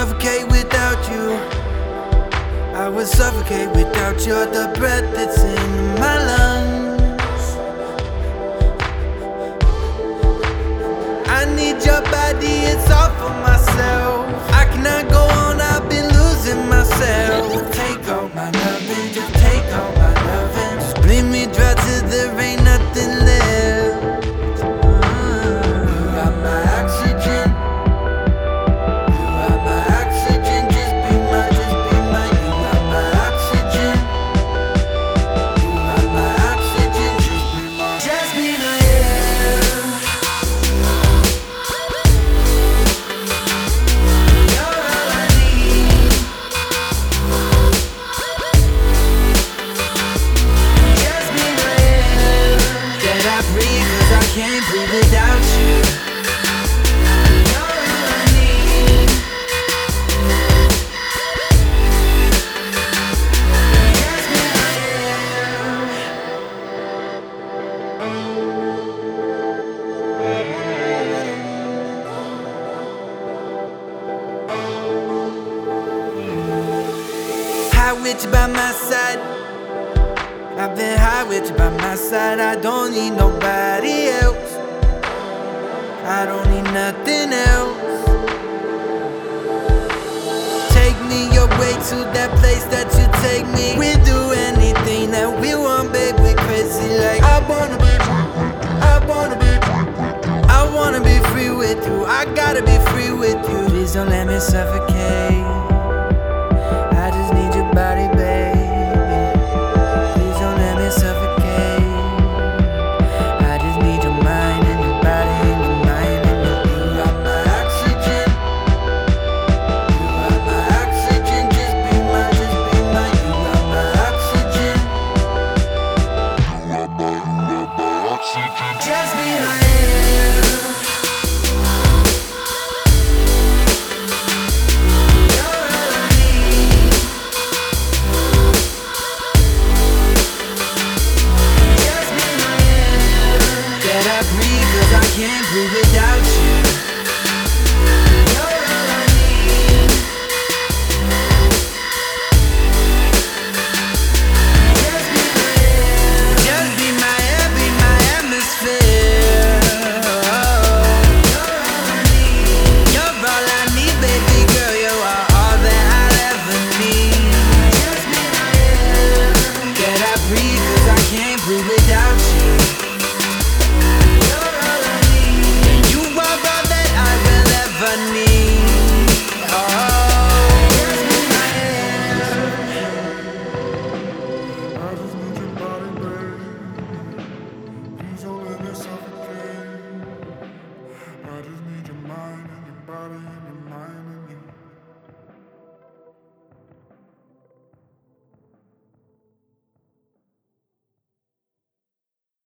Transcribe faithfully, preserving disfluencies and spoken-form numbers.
suffocate without you. I would suffocate without you. The breath that's in my lungs. I need your body, it's all for myself. I cannot go on, I've been losing myself. Take all my loving, just take all my loving. Just bleed me dry till there ain't nothing left. You are my oxygen. You are my oxygen. Just be my, just be my. You are my oxygen. You are my oxygen. Just be my, just be my air. You're all I need. Just be my air that I breathe, 'cause I can't breathe without you. You're all I need. Just be my air. High with you by my side. I've been high with you by my side. I don't need nobody else. I don't need nothing else. Take me your way to that place that you take me. We'll do anything that we want, babe. We're crazy like I wanna be free. I wanna be free. I wanna be free with you. I gotta be free with you. Please don't let me suffocate. I just need your body, baby. Please don't let me suffocate. I just need your mind and your body and your mind and your. You are my oxygen. You are my oxygen. Just be my, just be my. You are my oxygen. Just be my air. You're all I need. Just be my air that I breathe, 'cause I can't breathe without you. You're all I need. Just be my air. Just be my air, be my atmosphere. You're all I need. You're all I need, baby girl. You are all that I'll ever need. Just be my air that I breathe, 'cause I can't breathe without you. You're all I need. And you are all that I will ever need. Oh, just be my air. I just need your body, baby. Please don't let me suffocate. I just need your mind and your body and your